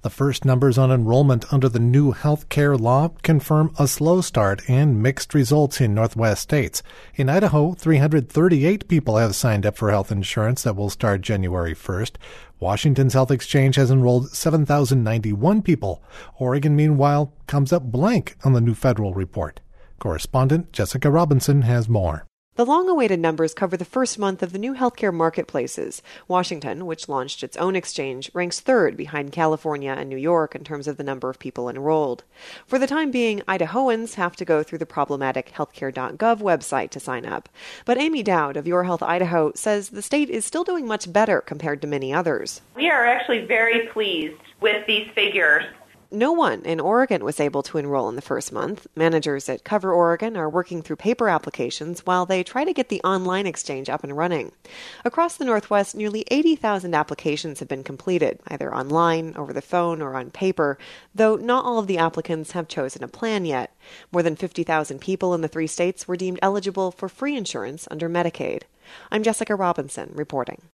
The first numbers on enrollment under the new health care law confirm a slow start and mixed results in Northwest states. In Idaho, 338 people have signed up for health insurance that will start January 1st. Washington's Health Exchange has enrolled 7,091 people. Oregon, meanwhile, comes up blank on the new federal report. Correspondent Jessica Robinson has more. The long-awaited numbers cover the first month of the new healthcare marketplaces. Washington, which launched its own exchange, ranks third behind California and New York in terms of the number of people enrolled. For the time being, Idahoans have to go through the problematic healthcare.gov website to sign up. But Amy Dowd of Your Health Idaho says the state is still doing much better compared to many others. We are actually very pleased with these figures. No one in Oregon was able to enroll in the first month. Managers at Cover Oregon are working through paper applications while they try to get the online exchange up and running. Across the Northwest, nearly 80,000 applications have been completed, either online, over the phone, or on paper, though not all of the applicants have chosen a plan yet. More than 50,000 people in the 3 states were deemed eligible for free insurance under Medicaid. I'm Jessica Robinson, reporting.